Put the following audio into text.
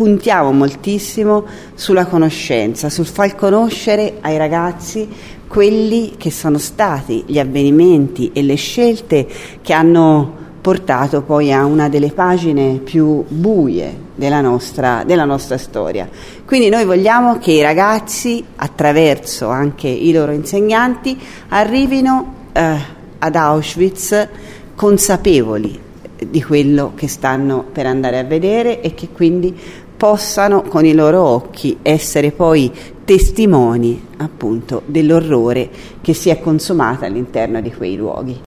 puntiamo moltissimo sulla conoscenza, sul far conoscere ai ragazzi quelli che sono stati gli avvenimenti e le scelte che hanno portato poi a una delle pagine più buie della nostra storia. Quindi noi vogliamo che i ragazzi, attraverso anche i loro insegnanti, arrivino ad Auschwitz consapevoli di quello che stanno per andare a vedere e che quindi possano con i loro occhi essere poi testimoni appunto dell'orrore che si è consumato all'interno di quei luoghi.